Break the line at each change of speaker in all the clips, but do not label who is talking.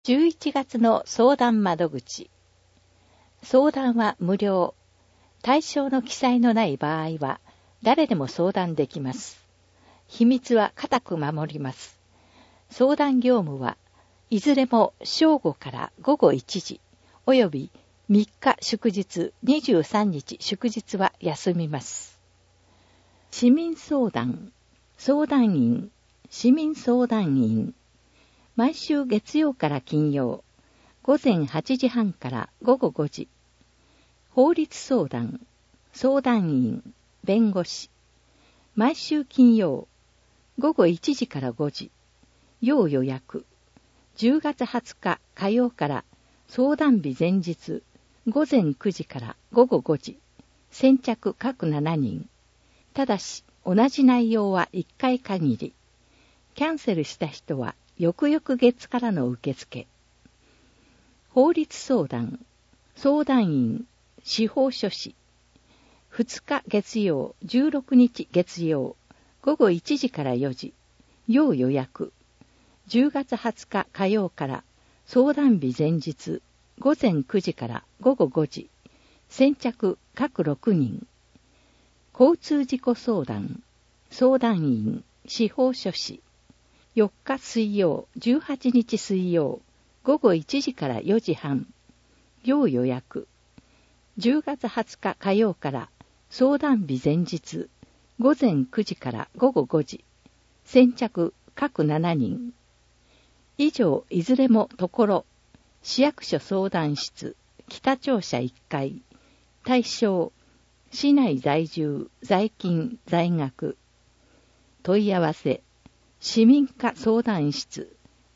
11月の相談窓口。相談は無料。対象の記載のない場合は誰でも相談できます。秘密は固く守ります。相談業務はいずれも正午から午後1時および3日祝日23日祝日は休みます。市民相談、相談員、市民相談員。毎週月曜から金曜、午前8時半から午後5時。法律相談、相談員、弁護士。毎週金曜、午後1時から5時。要予約。10月20日火曜から相談日前日、午前9時から午後5時。先着各7人。ただし、同じ内容は1回限り。キャンセルした人は、翌々月からの受付。法律相談、相談員、司法書士。2日月曜、16日月曜、午後1時から4時。要予約。10月20日火曜から相談日前日、午前9時から午後5時。先着各6人。交通事故相談、相談員、司法書士。4日水曜、18日水曜、午後1時から4時半。要予約。10月20日火曜から相談日前日、午前9時から午後5時。先着各7人。以上いずれもところ、市役所相談室、北庁舎1階。対象、市内在住、在勤、在学。問い合わせ、市民課相談室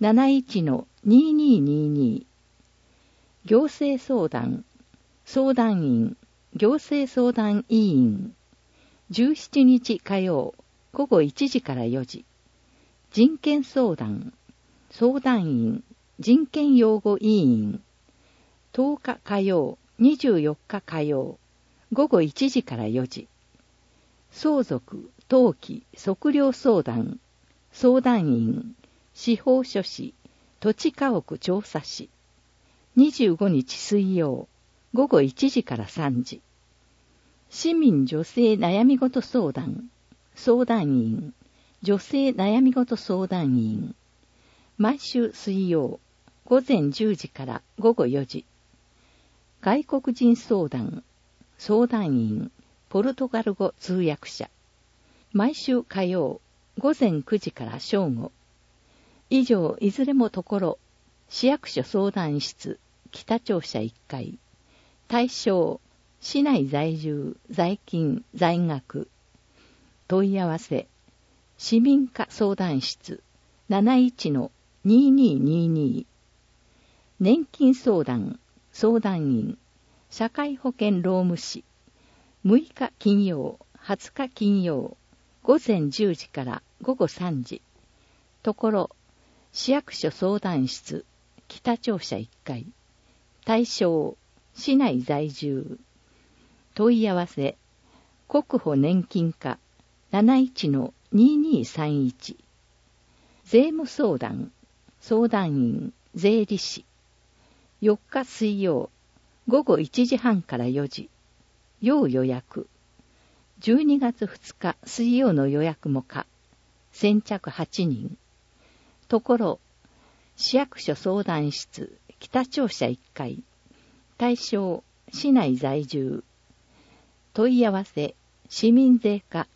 71-2222 行政相談相談員行政相談委員17日火曜午後1時から4時人権相談相談員人権擁護委員10日火曜24日火曜午後1時から4時相続登記測量相談相談員、司法書士、土地家屋調査士。25日水曜、午後1時から3時。市民女性悩み事相談、相談員、女性悩み事相談員。毎週水曜、午前10時から午後4時。外国人相談、相談員、ポルトガル語通訳者。毎週火曜、午前9時から正午。以上いずれもところ、市役所相談室、北庁舎1階。対象、市内在住、在勤、在学。問い合わせ、市民課相談室、71-2222。年金相談、相談員、社会保険労務士。6日金曜、20日金曜。午前10時から午後3時。ところ、市役所相談室、北庁舎1階。対象、市内在住。問い合わせ、国保年金課 71-2231。税務相談、相談員、税理士。4日水曜、午後1時半から4時。要予約。12月2日水曜の予約も可。先着8人。ところ、市役所相談室、北庁舎1階。対象、市内在住。問い合わせ、市民税課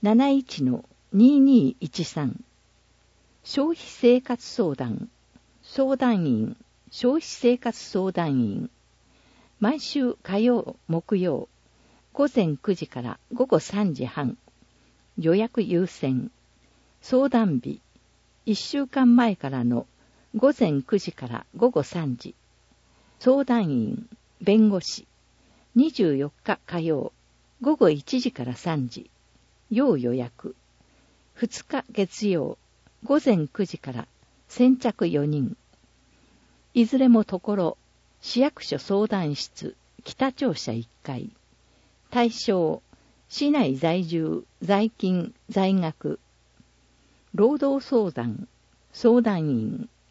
71-2213。消費生活相談、相談員、消費生活相談員。毎週火曜、木曜。午前9時から午後3時半。予約優先。相談日。1週間前からの午前9時から午後3時。相談員、弁護士。24日火曜。午後1時から3時。要予約。2日月曜。午前9時から先着4人。いずれもところ、市役所相談室、北庁舎1階。対象、市内在住、在勤、在学。労働相談、相談員。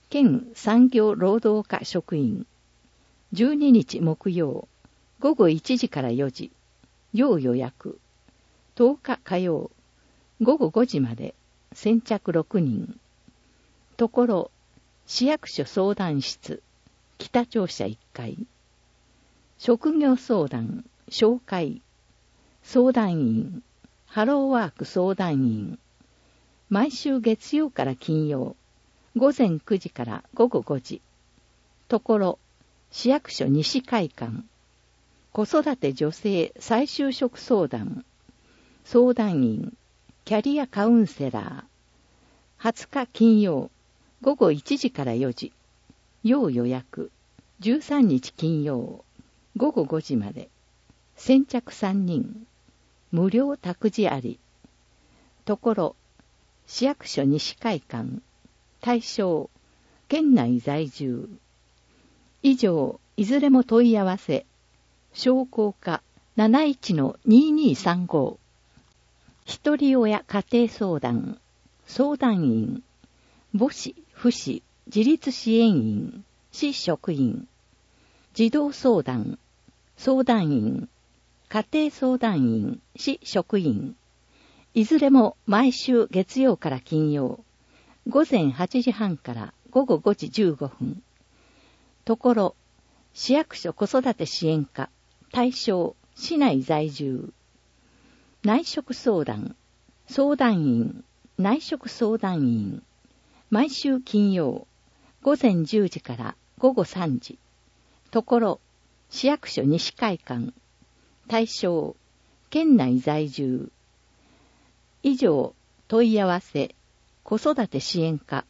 県産業労働課職員。12日木曜、午後1時から4時、要予約。10日火曜、午後5時まで、先着6人。ところ、市役所相談室、北庁舎1階。職業相談、紹介。相談員、ハローワーク相談員。毎週月曜から金曜、午前9時から午後5時。ところ、市役所西会館。子育て女性再就職相談。相談員、キャリアカウンセラー。20日金曜、午後1時から4時。要予約。13日金曜、午後5時まで。先着3人。無料託児あり。ところ、市役所西会館。対象、県内在住。以上、いずれも問い合わせ。商工課 71-2235。一人親家庭相談。相談員。母子、父子、自立支援員。市職員。児童相談。相談員。家庭相談員。市職員。いずれも毎週月曜から金曜。午前8時半から午後5時15分。ところ、市役所子育て支援課。対象、市内在住。内職相談。相談員。内職相談員。毎週金曜。午前10時から午後3時。ところ、市役所西会館。対象、県内在住。以上、問い合わせ、子育て支援課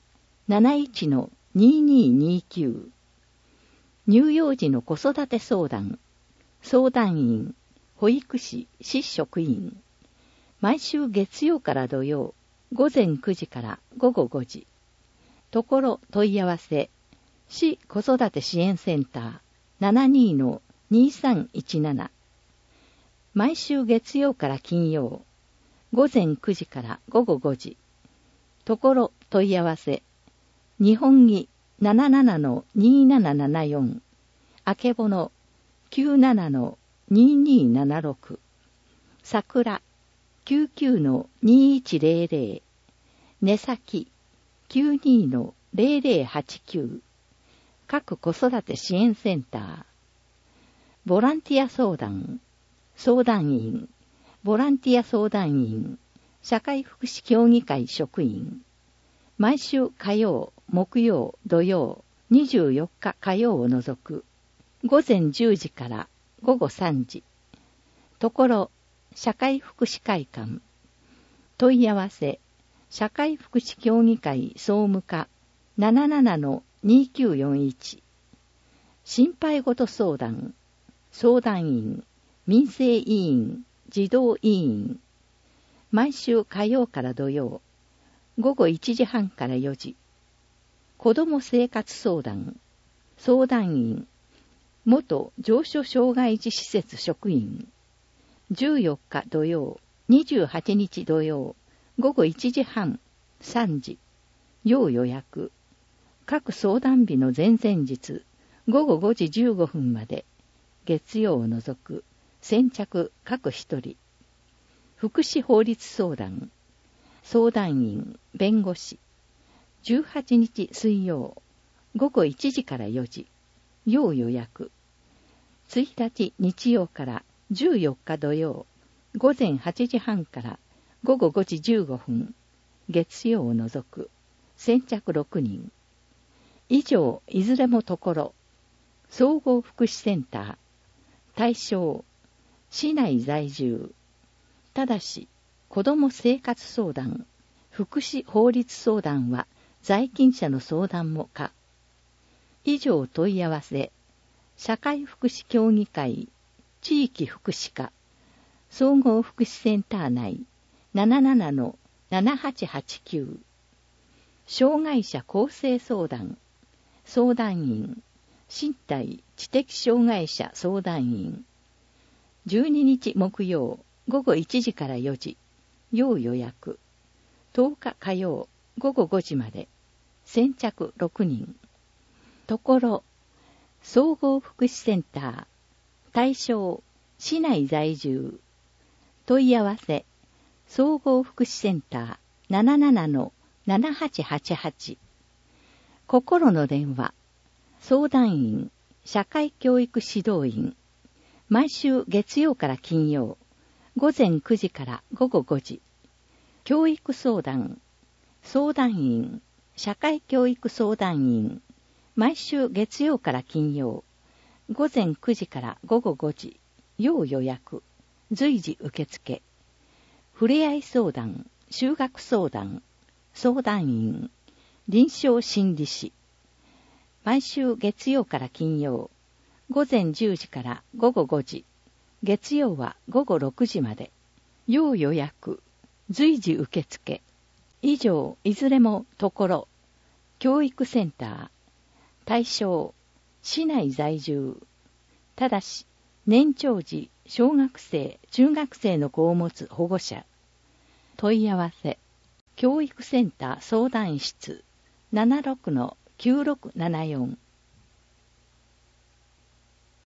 71-2229。乳幼児の子育て相談。相談員、保育士、市職員。毎週月曜から土曜、午前9時から午後5時。ところ問い合わせ、市子育て支援センター 72-2317。毎週月曜から金曜、午前9時から午後5時。ところ問い合わせ、日本儀 77-2774。あけぼの 97-2276。桜 99-2100。根先 92-0089。各子育て支援センター。ボランティア相談。相談員。ボランティア相談員。社会福祉協議会職員。毎週火曜、木曜、土曜、24日火曜を除く。午前10時から午後3時。ところ、社会福祉会館。問い合わせ、社会福祉協議会総務課 77-2941。心配事相談。相談員。民生委員。児童委員。毎週火曜から土曜。午後1時半から4時。子ども生活相談。相談員。元上所障害児施設職員。14日土曜、28日土曜、午後1時半、3時。要予約。各相談日の前々日、午後5時15分まで。月曜を除く。先着各一人。福祉法律相談。相談員、弁護士。18日水曜、午後1時から4時。要予約。1日日曜から14日土曜、午前8時半から午後5時15分。月曜を除く。先着6人。以上、いずれもところ。総合福祉センター。対象。市内在住。ただし、子ども生活相談、福祉法律相談は在勤者の相談も可。以上問い合わせ、社会福祉協議会、地域福祉課、総合福祉センター内 77-7889。障害者構成相談、相談員、身体知的障害者相談員。12日木曜、午後1時から4時。要予約。10日火曜、午後5時まで。 先着6人。ところ、総合福祉センター、対象、市内在住。問い合わせ、総合福祉センター 77-7888。心の電話、相談員、社会教育指導員。毎週月曜から金曜、午前9時から午後5時。教育相談、相談員、社会教育相談員。毎週月曜から金曜、午前9時から午後5時。要予約、随時受付。ふれあい相談、就学相談、相談員、臨床心理士。毎週月曜から金曜、午前10時から午後5時。月曜は午後6時まで。要予約、随時受付。以上、いずれもところ、教育センター。対象、市内在住。ただし、年長児、小学生、中学生の子を持つ保護者。問い合わせ、教育センター相談室 76-9674